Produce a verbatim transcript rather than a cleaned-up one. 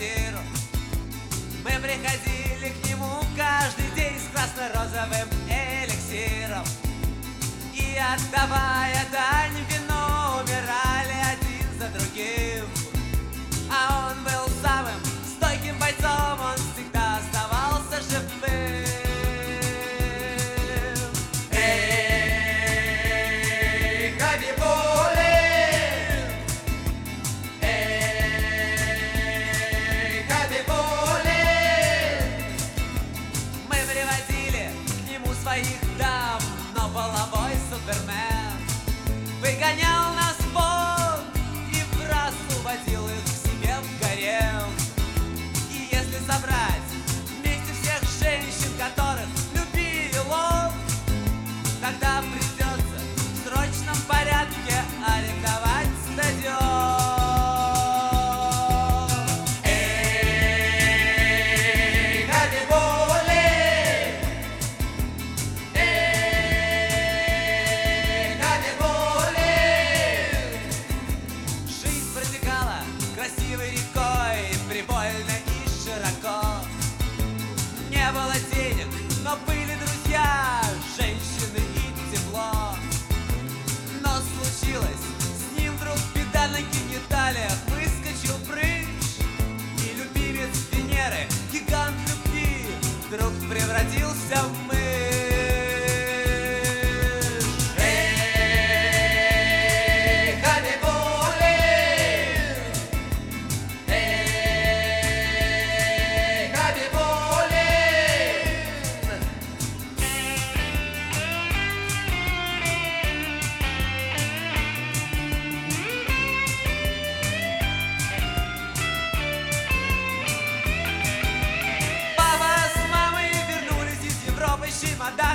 квартиру. Мы приходили к нему каждый день с красно-розовым эликсиром. И отдавая дань вину, умирали один за другим. А он был самым стойким бойцом, он всегда оставался живым. Эй, Хабибули! Эй, Хабибули! Мы приводили к нему своих дам, но половой супермен выгонял нас вон и в раз уводил их к себе в гарем. И если собрать вместе всех женщин, которых любил он, тогда придется в срочном порядке арендовать стадион. Эй, Хабибули! Эй, Хабибули! Жизнь протекала красивой рекой, прибольно и широко. Не было денег, но были друзья, женщины и тепло. Но случилось с ним вдруг беда, на гениталиях выскочил прыщ. И любимец Венеры, гигант любви, вдруг превратился в мышь. Эй, Хабибули! Эй, Хабибули! Папа с мамой вернулись из Европы с чемоданом.